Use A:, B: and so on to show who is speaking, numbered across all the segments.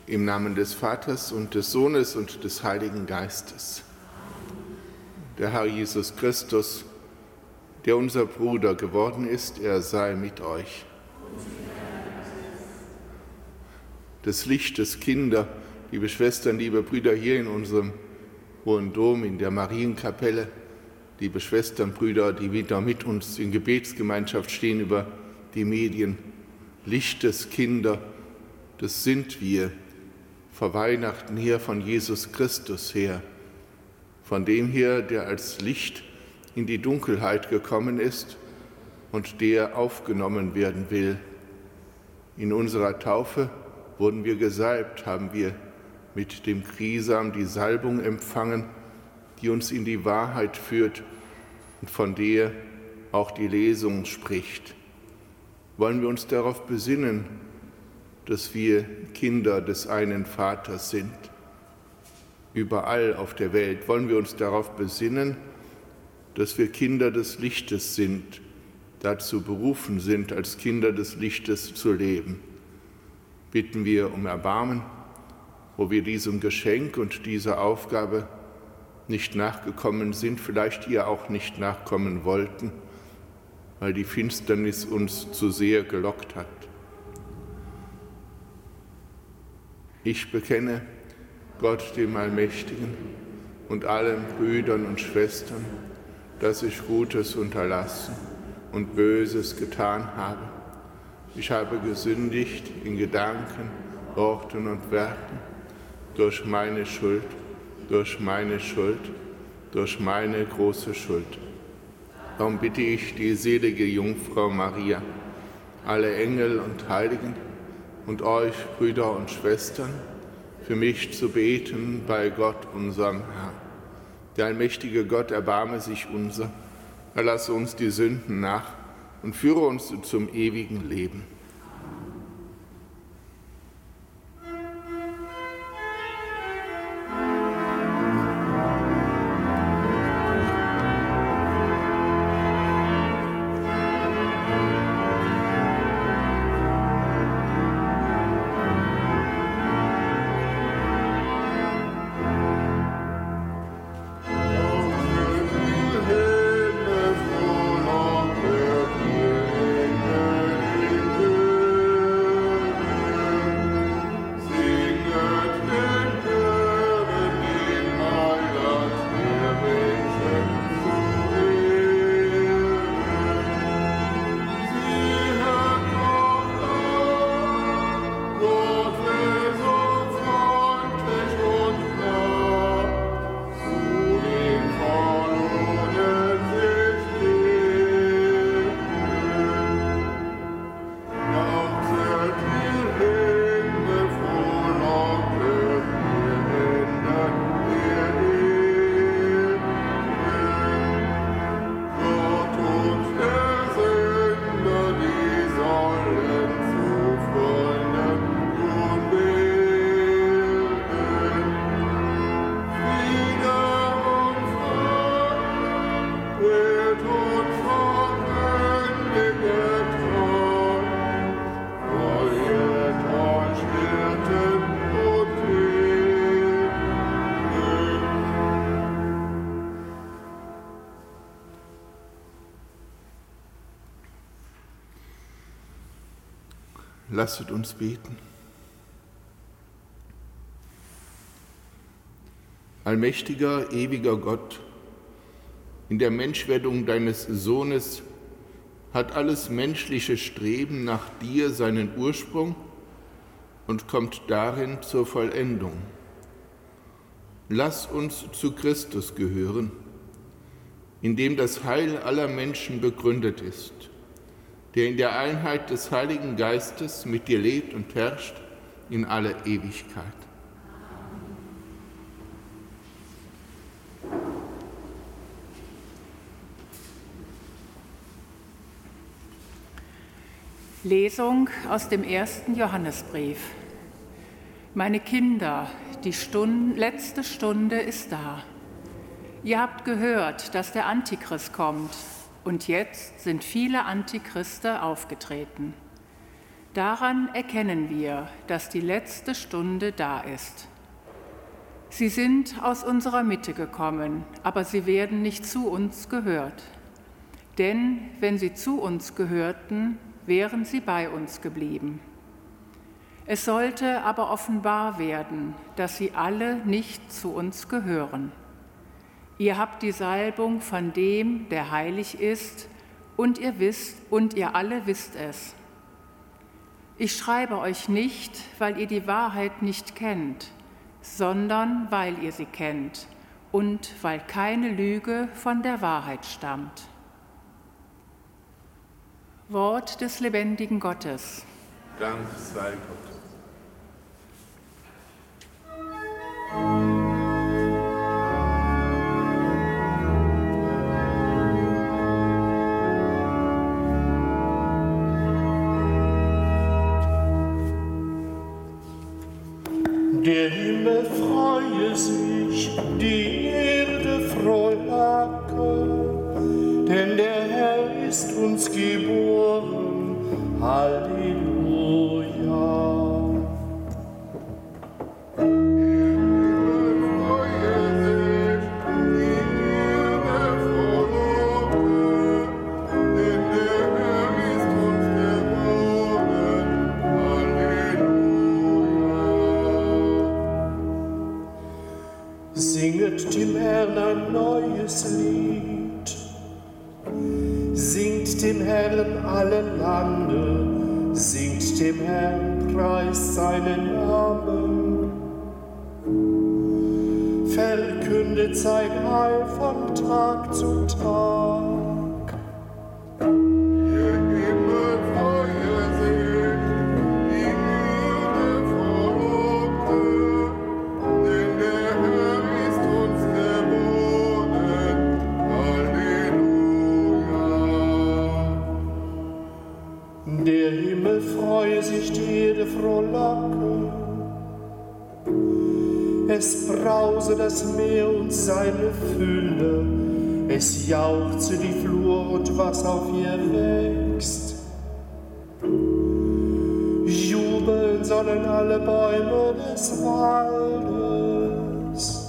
A: Im Namen des Vaters und des Sohnes und des Heiligen Geistes. Der Herr Jesus Christus, der unser Bruder geworden ist, er sei mit euch. Des Lichtes Kinder, liebe Schwestern, liebe Brüder hier in unserem Hohen Dom, in der Marienkapelle, liebe Schwestern, Brüder, die wieder mit uns in Gebetsgemeinschaft stehen über die Medien. Lichtes Kinder, das sind wir, vor Weihnachten her von Jesus Christus her, von dem her, der als Licht in die Dunkelheit gekommen ist und der aufgenommen werden will. In unserer Taufe wurden wir gesalbt, haben wir mit dem Krisam die Salbung empfangen, die uns in die Wahrheit führt und von der auch die Lesung spricht. Wollen wir uns darauf besinnen, dass wir Kinder des einen Vaters sind. Überall auf der Welt wollen wir uns darauf besinnen, dass wir Kinder des Lichtes sind, dazu berufen sind, als Kinder des Lichtes zu leben. Bitten wir um Erbarmen, wo wir diesem Geschenk und dieser Aufgabe nicht nachgekommen sind, vielleicht ihr auch nicht nachkommen wollten, weil die Finsternis uns zu sehr gelockt hat. Ich bekenne Gott, dem Allmächtigen, und allen Brüdern und Schwestern, dass ich Gutes unterlassen und Böses getan habe. Ich habe gesündigt in Gedanken, Worten und Werken, durch meine Schuld, durch meine Schuld, durch meine große Schuld. Darum bitte ich die selige Jungfrau Maria, alle Engel und Heiligen, und euch, Brüder und Schwestern, für mich zu beten bei Gott, unserem Herrn. Der allmächtige Gott erbarme sich unser, erlasse uns die Sünden nach und führe uns zum ewigen Leben. Lasset uns beten. Allmächtiger, ewiger Gott, in der Menschwerdung deines Sohnes hat alles menschliche Streben nach dir seinen Ursprung und kommt darin zur Vollendung. Lass uns zu Christus gehören, in dem das Heil aller Menschen begründet ist, der in der Einheit des Heiligen Geistes mit dir lebt und herrscht in alle Ewigkeit.
B: Lesung aus dem 1. Johannesbrief. Meine Kinder, die letzte Stunde ist da. Ihr habt gehört, dass der Antichrist kommt, und jetzt sind viele Antichristen aufgetreten. Daran erkennen wir, dass die letzte Stunde da ist. Sie sind aus unserer Mitte gekommen, aber sie werden nicht zu uns gehört. Denn wenn sie zu uns gehörten, wären sie bei uns geblieben. Es sollte aber offenbar werden, dass sie alle nicht zu uns gehören. Ihr habt die Salbung von dem, der heilig ist, und ihr alle wisst es. Ich schreibe euch nicht, weil ihr die Wahrheit nicht kennt, sondern weil ihr sie kennt und weil keine Lüge von der Wahrheit stammt. Wort des lebendigen Gottes.
A: Dank sei Gott.
C: Der Himmel freue sich, die Erde frohlocke, denn der Herr ist uns geboren. Halleluja. Singet dem Herrn ein neues Lied, singt dem Herrn alle Lande, singt dem Herrn, preist seinen Namen, verkündet sein Heil von Tag zu Tag. Der Himmel freue sich, die Erde frohlocke. Es brause das Meer und seine Fülle. Es jauchze die Flur und was auf ihr wächst. Jubeln sollen alle Bäume des Waldes.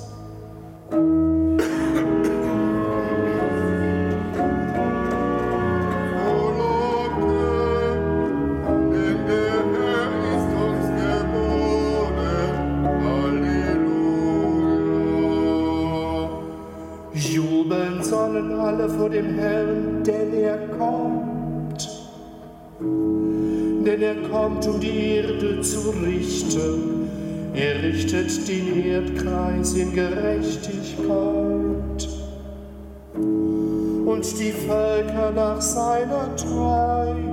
C: Jubeln sollen alle vor dem Herrn, denn er kommt. Denn er kommt, um die Erde zu richten. Er richtet den Erdkreis in Gerechtigkeit und die Völker nach seiner Treue.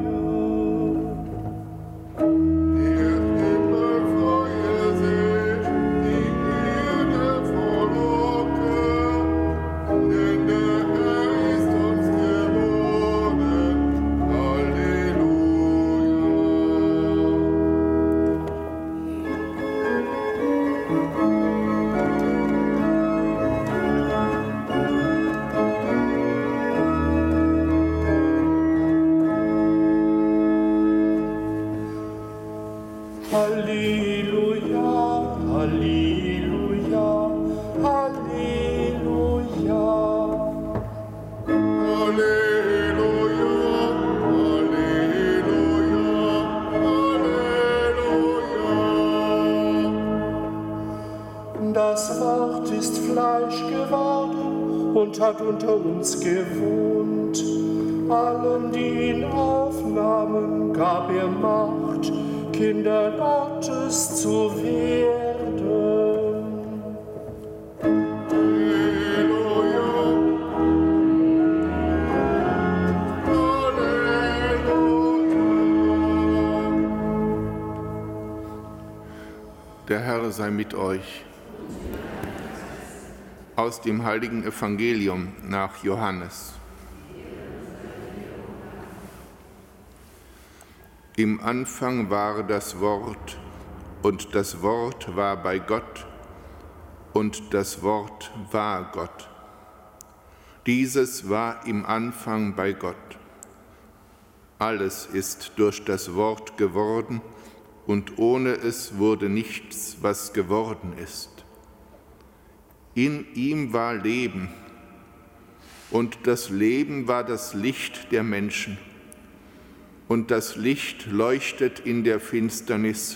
C: Halleluja, Halleluja, Halleluja. Halleluja, Halleluja, Halleluja. Das Wort ist Fleisch geworden und hat unter uns gewohnt. Allen, die ihn aufnahmen, gab er Macht, Kinder Gottes zu werden. Halleluja, Halleluja.
A: Der Herr sei mit euch. Aus dem heiligen Evangelium nach Johannes. Im Anfang war das Wort, und das Wort war bei Gott, und das Wort war Gott. Dieses war im Anfang bei Gott. Alles ist durch das Wort geworden, und ohne es wurde nichts, was geworden ist. In ihm war Leben, und das Leben war das Licht der Menschen. Und das Licht leuchtet in der Finsternis,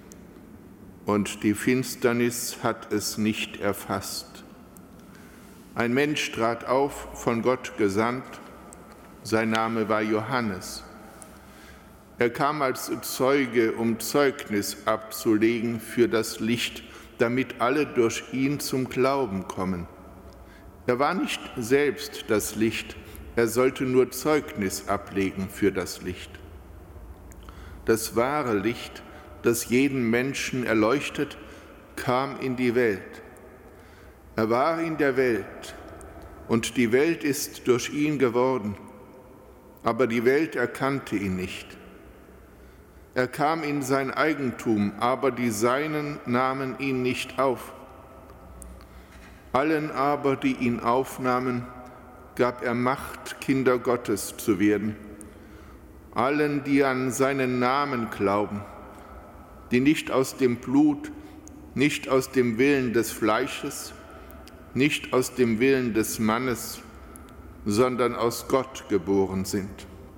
A: und die Finsternis hat es nicht erfasst. Ein Mensch trat auf, von Gott gesandt, sein Name war Johannes. Er kam als Zeuge, um Zeugnis abzulegen für das Licht, damit alle durch ihn zum Glauben kommen. Er war nicht selbst das Licht, er sollte nur Zeugnis ablegen für das Licht. Das wahre Licht, das jeden Menschen erleuchtet, kam in die Welt. Er war in der Welt, und die Welt ist durch ihn geworden, aber die Welt erkannte ihn nicht. Er kam in sein Eigentum, aber die Seinen nahmen ihn nicht auf. Allen aber, die ihn aufnahmen, gab er Macht, Kinder Gottes zu werden. Allen, die an seinen Namen glauben, die nicht aus dem Blut, nicht aus dem Willen des Fleisches, nicht aus dem Willen des Mannes, sondern aus Gott geboren sind.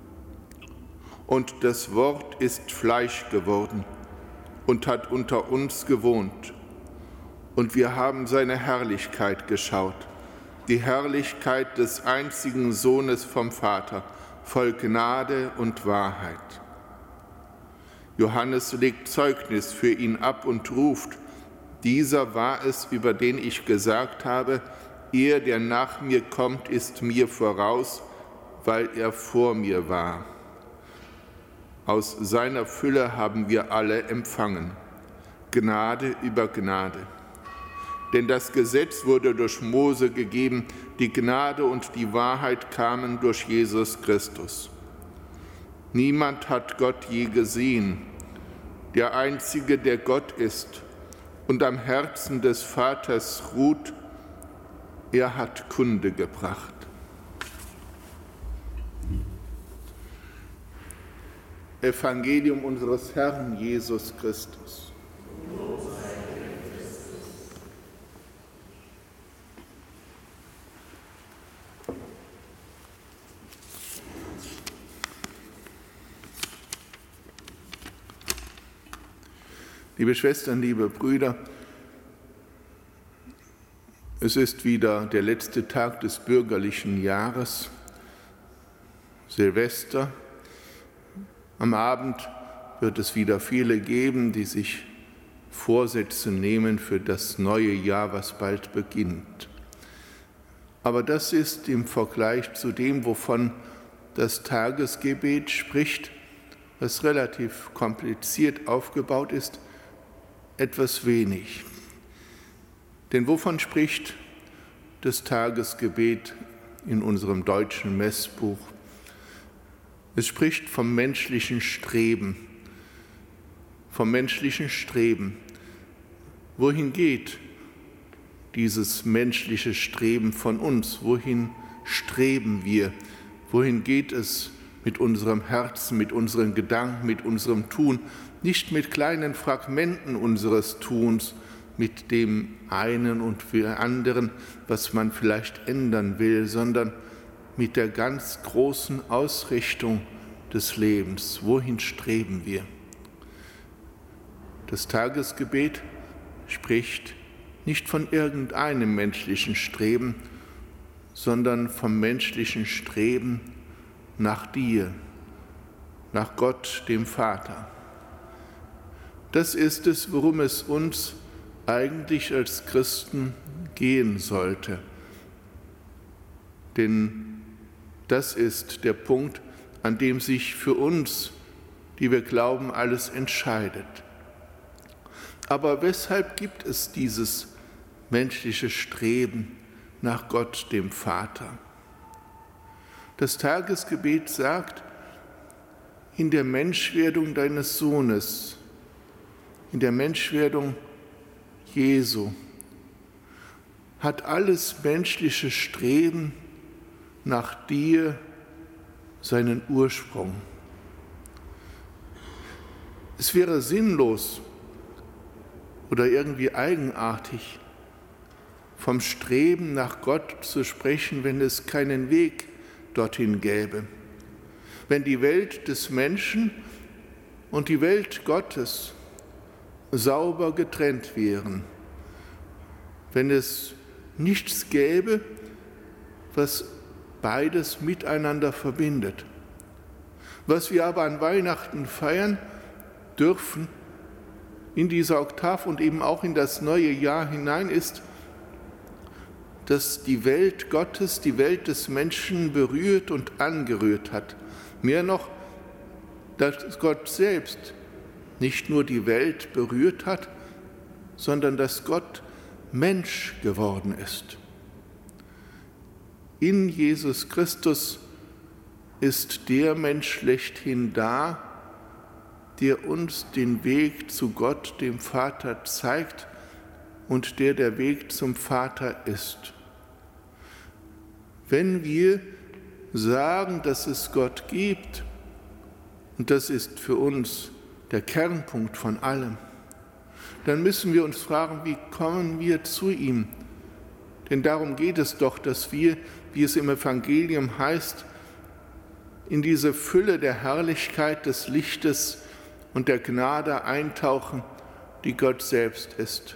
A: Und das Wort ist Fleisch geworden und hat unter uns gewohnt. Und wir haben seine Herrlichkeit geschaut, die Herrlichkeit des einzigen Sohnes vom Vater, voll Gnade und Wahrheit. Johannes legt Zeugnis für ihn ab und ruft: Dieser war es, über den ich gesagt habe, er, der nach mir kommt, ist mir voraus, weil er vor mir war. Aus seiner Fülle haben wir alle empfangen, Gnade über Gnade. Denn das Gesetz wurde durch Mose gegeben, die Gnade und die Wahrheit kamen durch Jesus Christus. Niemand hat Gott je gesehen, der Einzige, der Gott ist und am Herzen des Vaters ruht, er hat Kunde gebracht. Evangelium unseres Herrn Jesus Christus. Liebe Schwestern, liebe Brüder, es ist wieder der letzte Tag des bürgerlichen Jahres, Silvester. Am Abend wird es wieder viele geben, die sich Vorsätze nehmen für das neue Jahr, was bald beginnt. Aber das ist im Vergleich zu dem, wovon das Tagesgebet spricht, was relativ kompliziert aufgebaut ist, etwas wenig. Denn wovon spricht das Tagesgebet in unserem deutschen Messbuch? Es spricht vom menschlichen Streben. Vom menschlichen Streben. Wohin geht dieses menschliche Streben von uns? Wohin streben wir? Wohin geht es mit unserem Herzen, mit unseren Gedanken, mit unserem Tun? Nicht mit kleinen Fragmenten unseres Tuns, mit dem einen und anderen, was man vielleicht ändern will, sondern mit der ganz großen Ausrichtung des Lebens. Wohin streben wir? Das Tagesgebet spricht nicht von irgendeinem menschlichen Streben, sondern vom menschlichen Streben nach dir, nach Gott, dem Vater. Das ist es, worum es uns eigentlich als Christen gehen sollte. Denn das ist der Punkt, an dem sich für uns, die wir glauben, alles entscheidet. Aber weshalb gibt es dieses menschliche Streben nach Gott, dem Vater? Das Tagesgebet sagt, in der Menschwerdung deines Sohnes, in der Menschwerdung Jesu, hat alles menschliche Streben nach dir seinen Ursprung. Es wäre sinnlos oder irgendwie eigenartig, vom Streben nach Gott zu sprechen, wenn es keinen Weg dorthin gäbe. Wenn die Welt des Menschen und die Welt Gottes sauber getrennt wären. Wenn es nichts gäbe, was beides miteinander verbindet. Was wir aber an Weihnachten feiern dürfen, in dieser Oktav und eben auch in das neue Jahr hinein, ist, dass die Welt Gottes, die Welt des Menschen berührt und angerührt hat. Mehr noch, dass Gott selbst nicht nur die Welt berührt hat, sondern dass Gott Mensch geworden ist. In Jesus Christus ist der Mensch schlechthin da, der uns den Weg zu Gott, dem Vater, zeigt und der Weg zum Vater ist. Wenn wir sagen, dass es Gott gibt, und das ist für uns der Kernpunkt von allem, dann müssen wir uns fragen, wie kommen wir zu ihm? Denn darum geht es doch, dass wir, wie es im Evangelium heißt, in diese Fülle der Herrlichkeit des Lichtes und der Gnade eintauchen, die Gott selbst ist.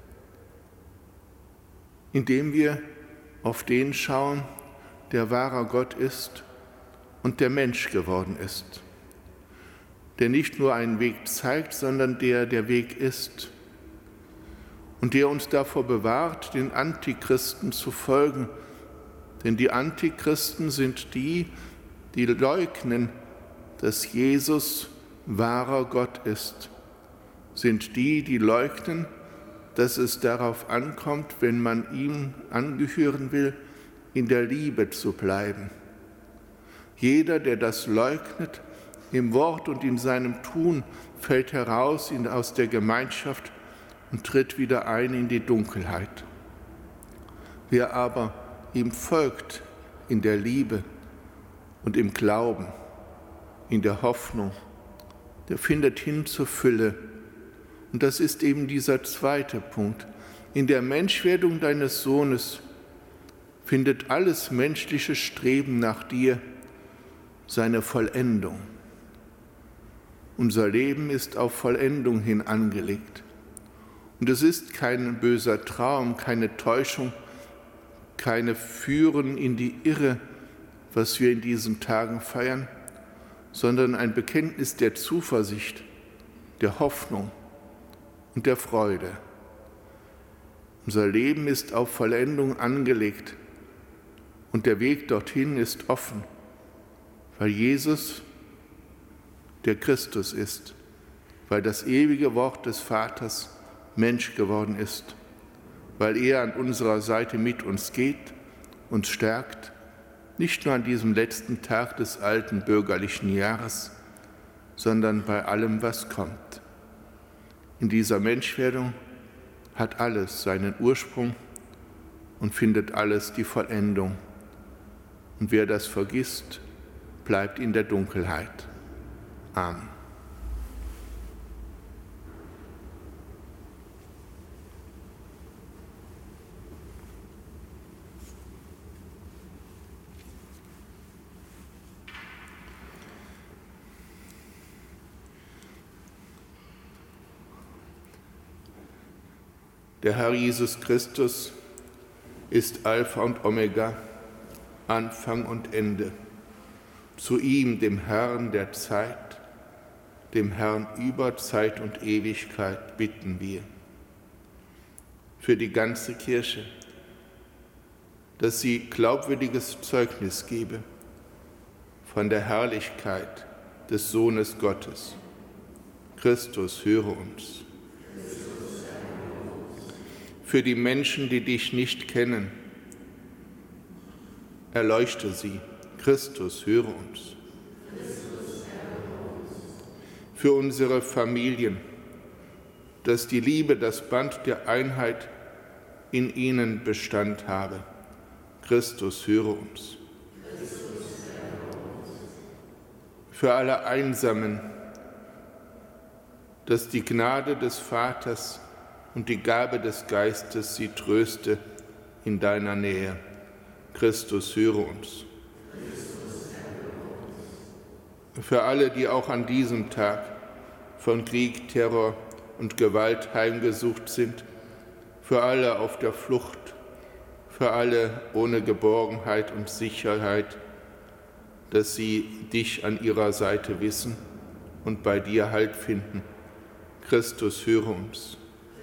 A: Indem wir auf den schauen, der wahrer Gott ist und der Mensch geworden ist. Der nicht nur einen Weg zeigt, sondern der Weg ist. Und der uns davor bewahrt, den Antichristen zu folgen. Denn die Antichristen sind die leugnen, dass Jesus wahrer Gott ist. Sind die leugnen, dass es darauf ankommt, wenn man ihm angehören will, in der Liebe zu bleiben. Jeder, der das leugnet, im Wort und in seinem Tun, fällt heraus aus der Gemeinschaft und tritt wieder ein in die Dunkelheit. Wer aber ihm folgt in der Liebe und im Glauben, in der Hoffnung, der findet hin zur Fülle. Und das ist eben dieser zweite Punkt. In der Menschwerdung deines Sohnes findet alles menschliche Streben nach dir seine Vollendung. Unser Leben ist auf Vollendung hin angelegt. Und es ist kein böser Traum, keine Täuschung, keine Führen in die Irre, was wir in diesen Tagen feiern, sondern ein Bekenntnis der Zuversicht, der Hoffnung und der Freude. Unser Leben ist auf Vollendung angelegt und der Weg dorthin ist offen, weil Jesus der Christus ist, weil das ewige Wort des Vaters Mensch geworden ist, weil er an unserer Seite mit uns geht, uns stärkt, nicht nur an diesem letzten Tag des alten bürgerlichen Jahres, sondern bei allem, was kommt. In dieser Menschwerdung hat alles seinen Ursprung und findet alles die Vollendung. Und wer das vergisst, bleibt in der Dunkelheit. Amen. Der Herr Jesus Christus ist Alpha und Omega, Anfang und Ende. Zu ihm, dem Herrn der Zeit, dem Herrn über Zeit und Ewigkeit, bitten wir. Für die ganze Kirche, dass sie glaubwürdiges Zeugnis gebe von der Herrlichkeit des Sohnes Gottes. Christus, höre uns. Für die Menschen, die dich nicht kennen, erleuchte sie. Christus, höre uns. Für unsere Familien, dass die Liebe, das Band der Einheit in ihnen Bestand habe. Christus, höre uns. Für alle Einsamen, dass die Gnade des Vaters und die Gabe des Geistes sie tröste in deiner Nähe. Christus, höre uns. Für alle, die auch an diesem Tag von Krieg, Terror und Gewalt heimgesucht sind, für alle auf der Flucht, für alle ohne Geborgenheit und Sicherheit, dass sie dich an ihrer Seite wissen und bei dir Halt finden. Christus, höre uns.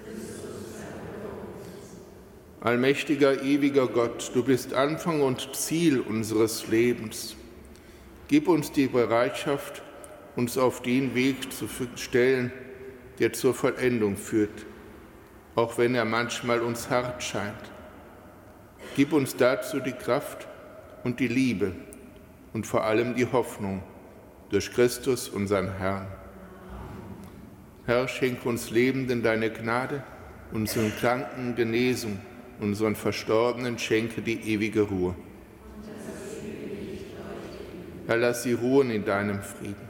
A: Allmächtiger, ewiger Gott, du bist Anfang und Ziel unseres Lebens. Gib uns die Bereitschaft, uns auf den Weg zu stellen, der zur Vollendung führt, auch wenn er manchmal uns hart scheint. Gib uns dazu die Kraft und die Liebe und vor allem die Hoffnung durch Christus, unseren Herrn. Herr, schenk uns Lebenden deine Gnade, unseren Kranken Genesung, unseren Verstorbenen schenke die ewige Ruhe. Herr, lass sie ruhen in deinem Frieden.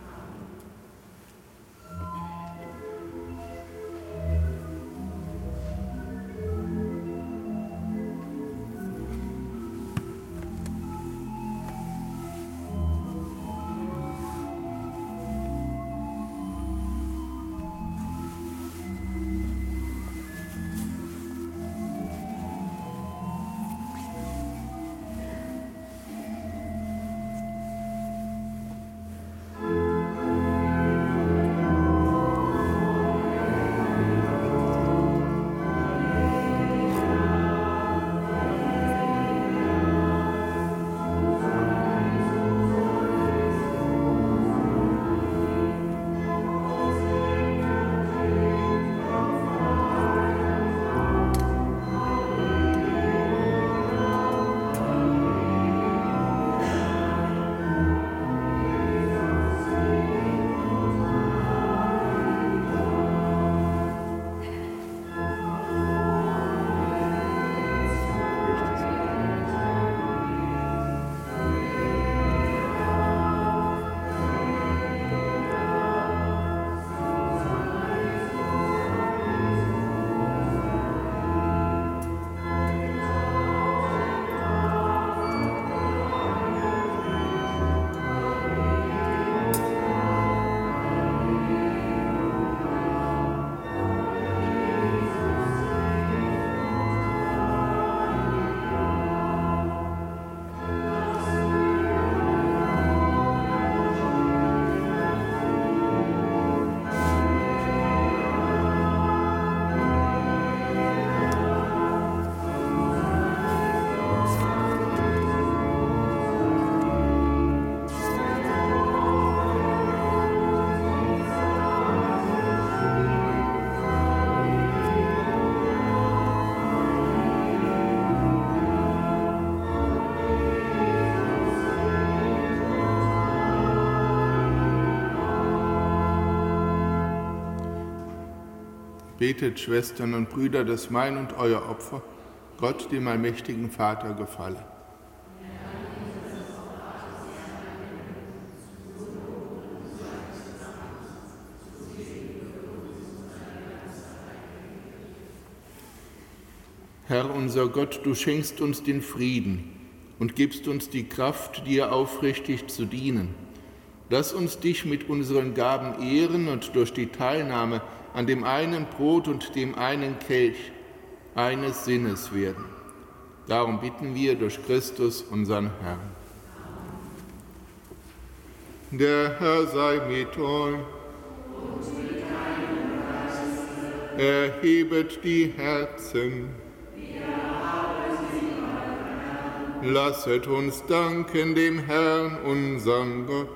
A: Betet, Schwestern und Brüder, dass mein und euer Opfer Gott, dem allmächtigen Vater, gefalle. Herr unser Gott, du schenkst uns den Frieden und gibst uns die Kraft, dir aufrichtig zu dienen. Lass uns dich mit unseren Gaben ehren und durch die Teilnahme an dem einen Brot und dem einen Kelch eines Sinnes werden. Darum bitten wir durch Christus, unseren Herrn. Der Herr sei mit euch. Und mit deinem Geiste. Erhebet die Herzen. Wir haben sie, Herr. Lasset uns danken dem Herrn, unserem Gott.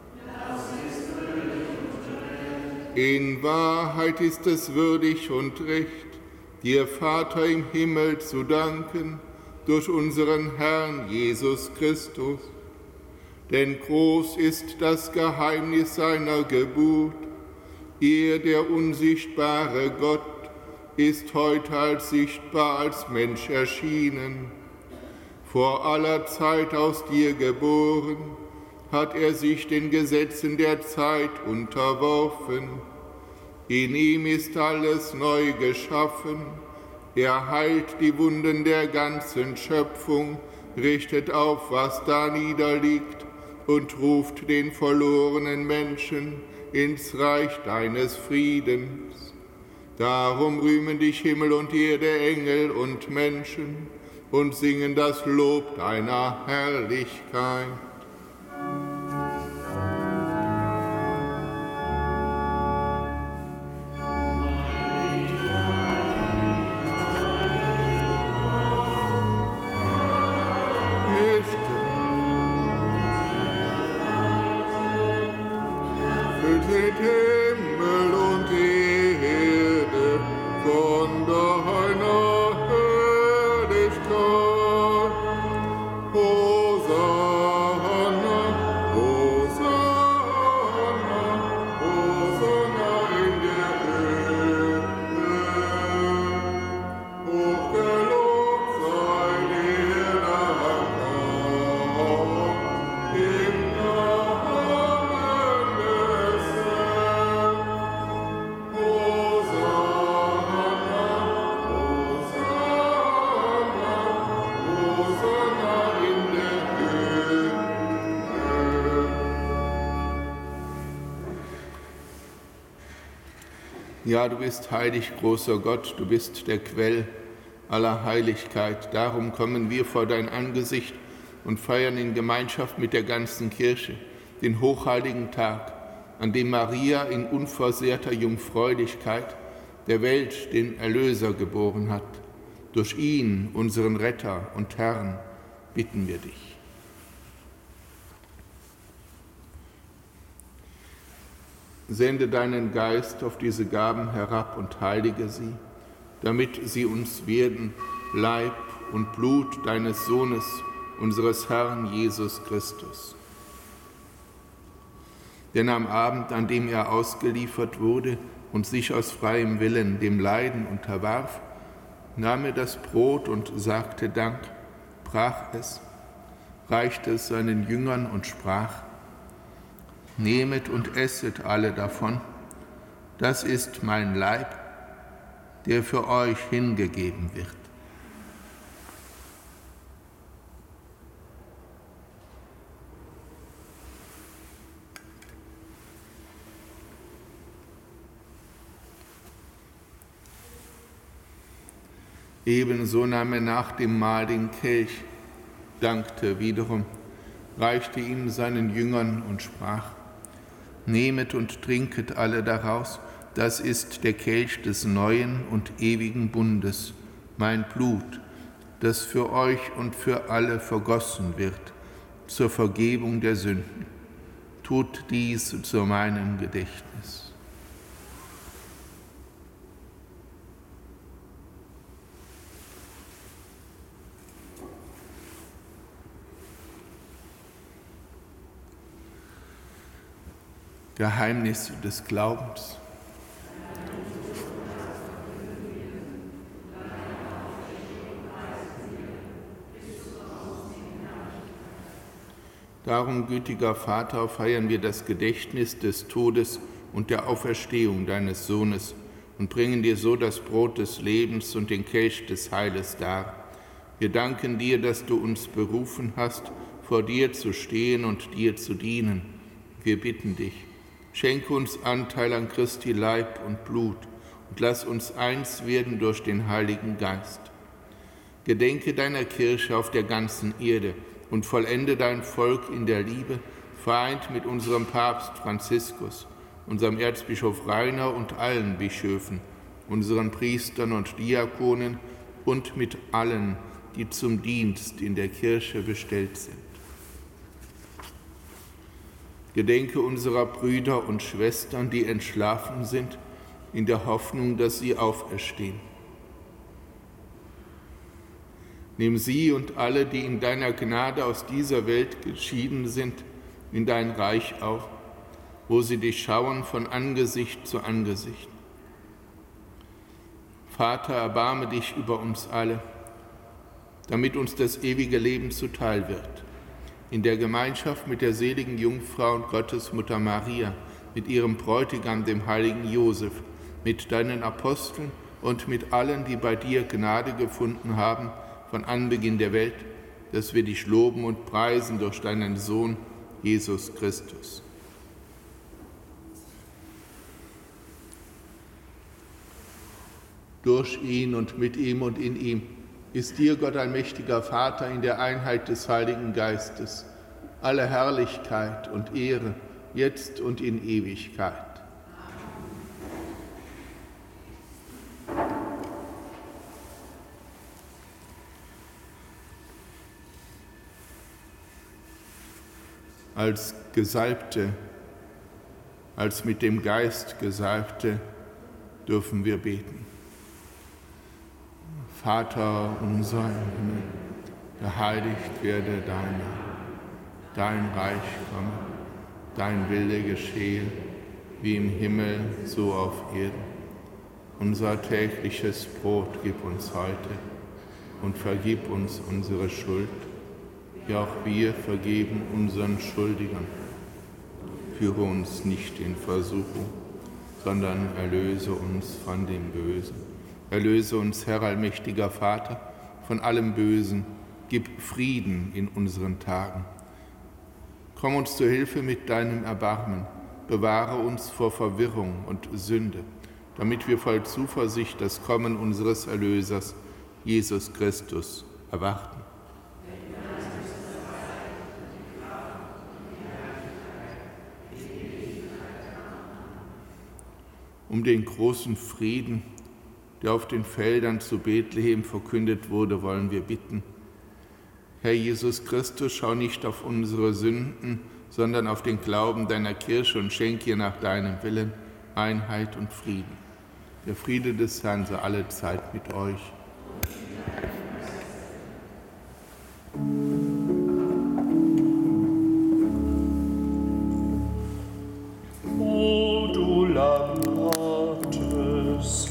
A: In Wahrheit ist es würdig und recht, dir, Vater im Himmel, zu danken, durch unseren Herrn Jesus Christus. Denn groß ist das Geheimnis seiner Geburt. Er, der unsichtbare Gott, ist heute als sichtbar als Mensch erschienen. Vor aller Zeit aus dir geboren, hat er sich den Gesetzen der Zeit unterworfen. In ihm ist alles neu geschaffen. Er heilt die Wunden der ganzen Schöpfung, richtet auf, was da niederliegt, und ruft den verlorenen Menschen ins Reich deines Friedens. Darum rühmen dich Himmel und Erde, Engel und Menschen, und singen das Lob deiner Herrlichkeit.
D: Himmel und Erde von deiner Herrlichkeit. Hosanna, Hosanna, Hosanna in der Höhe. Hochgelobt sei der Herr im Namen des Herrn. Hosanna, Hosanna, Hosanna in der Höhe.
A: Ja, du bist heilig, großer Gott, du bist der Quell aller Heiligkeit. Darum kommen wir vor dein Angesicht und feiern in Gemeinschaft mit der ganzen Kirche den hochheiligen Tag, an dem Maria in unversehrter Jungfräulichkeit der Welt den Erlöser geboren hat. Durch ihn, unseren Retter und Herrn, bitten wir dich. Sende deinen Geist auf diese Gaben herab und heilige sie, damit sie uns werden, Leib und Blut deines Sohnes, unseres Herrn Jesus Christus. Denn am Abend, an dem er ausgeliefert wurde und sich aus freiem Willen dem Leiden unterwarf, nahm er das Brot und sagte Dank, brach es, reichte es seinen Jüngern und sprach: Nehmet und esset alle davon, das ist mein Leib, der für euch hingegeben wird. Ebenso nahm er nach dem Mahl den Kelch, dankte wiederum, reichte ihn seinen Jüngern und sprach: Nehmet und trinket alle daraus, das ist der Kelch des neuen und ewigen Bundes, mein Blut, das für euch und für alle vergossen wird, zur Vergebung der Sünden. Tut dies zu meinem Gedächtnis. Geheimnis des Glaubens. Darum, gütiger Vater, feiern wir das Gedächtnis des Todes und der Auferstehung deines Sohnes und bringen dir so das Brot des Lebens und den Kelch des Heiles dar. Wir danken dir, dass du uns berufen hast, vor dir zu stehen und dir zu dienen. Wir bitten dich, schenke uns Anteil an Christi Leib und Blut und lass uns eins werden durch den Heiligen Geist. Gedenke deiner Kirche auf der ganzen Erde und vollende dein Volk in der Liebe, vereint mit unserem Papst Franziskus, unserem Erzbischof Rainer und allen Bischöfen, unseren Priestern und Diakonen und mit allen, die zum Dienst in der Kirche bestellt sind. Gedenke unserer Brüder und Schwestern, die entschlafen sind, in der Hoffnung, dass sie auferstehen. Nimm sie und alle, die in deiner Gnade aus dieser Welt geschieden sind, in dein Reich auf, wo sie dich schauen von Angesicht zu Angesicht. Vater, erbarme dich über uns alle, damit uns das ewige Leben zuteil wird. In der Gemeinschaft mit der seligen Jungfrau und Gottesmutter Maria, mit ihrem Bräutigam, dem heiligen Josef, mit deinen Aposteln und mit allen, die bei dir Gnade gefunden haben von Anbeginn der Welt, dass wir dich loben und preisen durch deinen Sohn, Jesus Christus. Durch ihn und mit ihm und in ihm ist dir, Gott allmächtiger Vater, in der Einheit des Heiligen Geistes alle Herrlichkeit und Ehre, jetzt und in Ewigkeit. Als Gesalbte, als mit dem Geist Gesalbte, dürfen wir beten. Vater unser im Himmel, geheiligt werde dein Name. Dein Reich komme, dein Wille geschehe, wie im Himmel, so auf Erden. Unser tägliches Brot gib uns heute und vergib uns unsere Schuld, wie auch wir vergeben unseren Schuldigern. Führe uns nicht in Versuchung, sondern erlöse uns von dem Bösen. Erlöse uns, Herr allmächtiger Vater, von allem Bösen, gib Frieden in unseren Tagen. Komm uns zu Hilfe mit deinem Erbarmen, bewahre uns vor Verwirrung und Sünde, damit wir voll Zuversicht das Kommen unseres Erlösers, Jesus Christus, erwarten. Um den großen Frieden, der auf den Feldern zu Bethlehem verkündet wurde, wollen wir bitten. Herr Jesus Christus, schau nicht auf unsere Sünden, sondern auf den Glauben deiner Kirche und schenk ihr nach deinem Willen Einheit und Frieden. Der Friede des Herrn sei alle Zeit mit euch.
C: O du Lamm Gottes,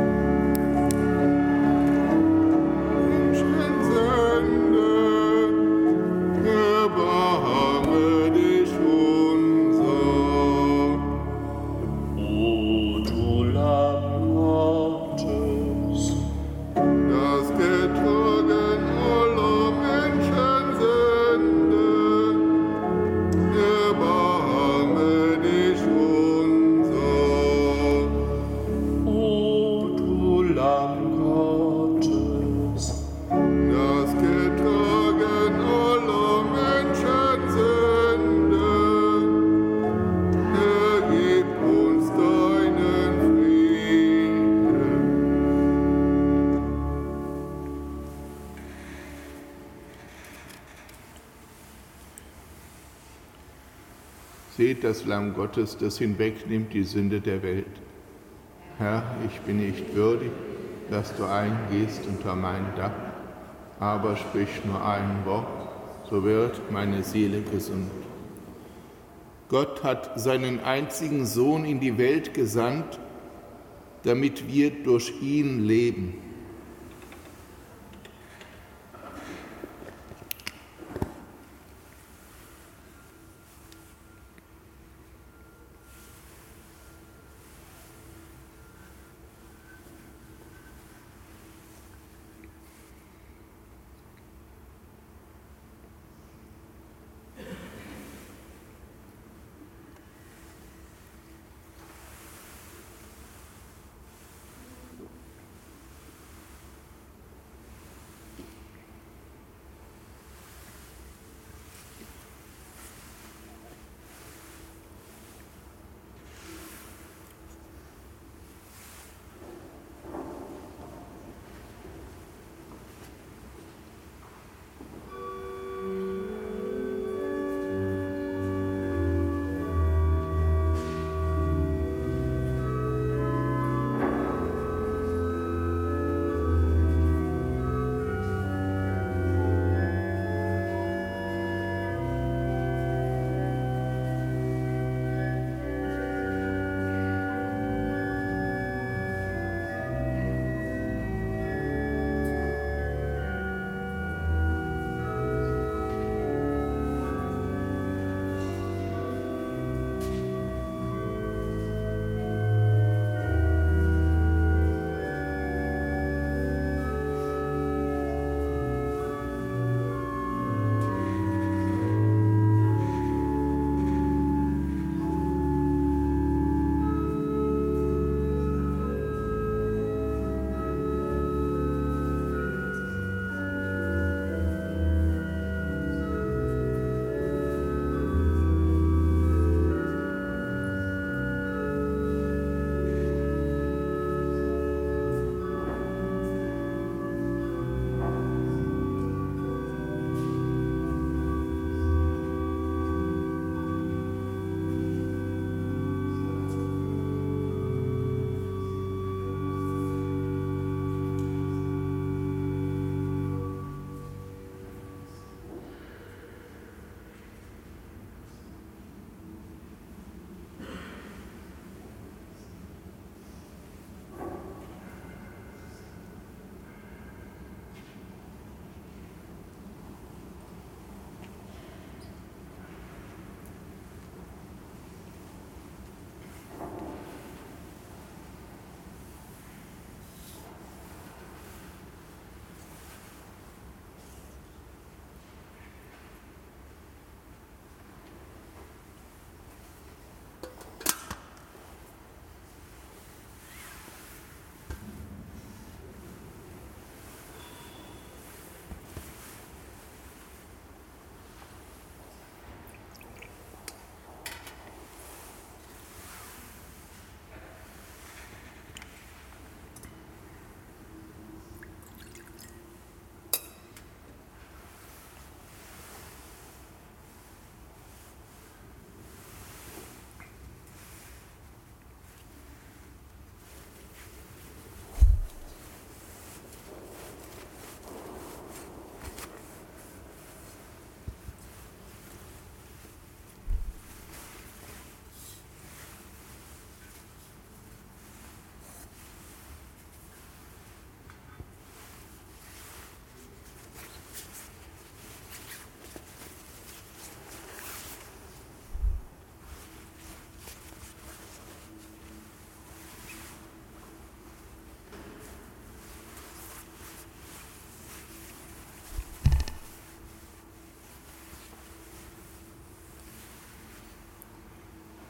A: Seht das Lamm Gottes, das hinwegnimmt die Sünde der Welt. Herr, ich bin nicht würdig, dass du eingehst unter mein Dach, aber sprich nur ein Wort, so wird meine Seele gesund. Gott hat seinen einzigen Sohn in die Welt gesandt, damit wir durch ihn leben.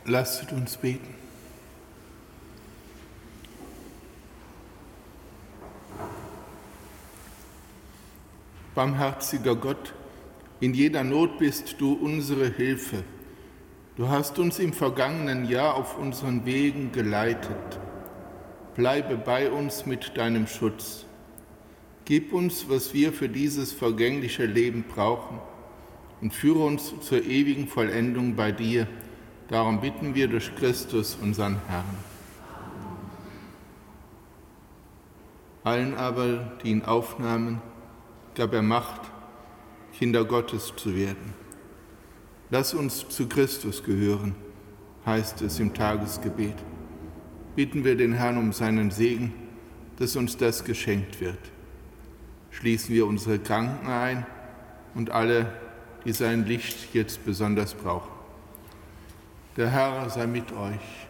A: Lasst uns beten. Barmherziger Gott, in jeder Not bist du unsere Hilfe. Du hast uns im vergangenen Jahr auf unseren Wegen geleitet. Bleibe bei uns mit deinem Schutz. Gib uns, was wir für dieses vergängliche Leben brauchen, und führe uns zur ewigen Vollendung bei dir. Darum bitten wir durch Christus, unseren Herrn. Allen aber, die ihn aufnahmen, gab er Macht, Kinder Gottes zu werden. Lass uns zu Christus gehören, heißt es im Tagesgebet. Bitten wir den Herrn um seinen Segen, dass uns das geschenkt wird. Schließen wir unsere Kranken ein und alle, die sein Licht jetzt besonders brauchen. Der Herr sei mit euch.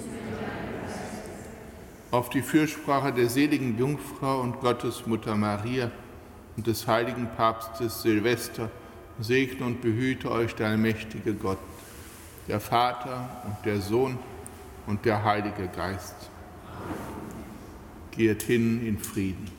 A: Auf die Fürsprache der seligen Jungfrau und Gottesmutter Maria und des heiligen Papstes Silvester segne und behüte euch der allmächtige Gott, der Vater und der Sohn und der Heilige Geist. Geht hin in Frieden.